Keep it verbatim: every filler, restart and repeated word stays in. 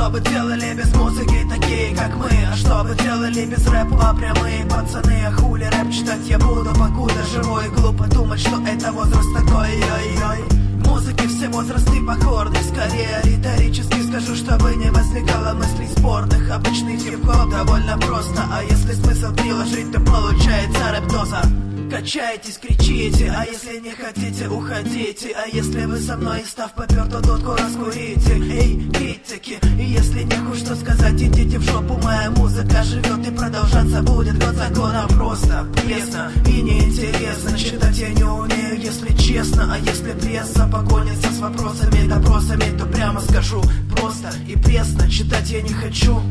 что бы делали без музыки такие, как мы? А что бы делали без рэпа прямые пацаны? А хули рэп читать я буду, покуда живой? Глупо думать, что это возраст такой, ой-ой. Музыки все возрасты покорны, скорее риторически скажу, чтобы не возникало мыслей спорных. Обычный хип-хоп довольно просто, а если смысл приложить, то получается рэп-доза. Качайтесь, кричите, а если не хотите, уходите. А если вы со мной, став попер, то дудку раскурите. Эй, критики, и если нехуй что сказать, идите в жопу. Моя музыка живет и продолжаться будет. Год закона просто, пресно и неинтересно. Читать я не умею, если честно. А если пресса погонится с вопросами, допросами, то прямо скажу, просто и пресно. Читать я не хочу.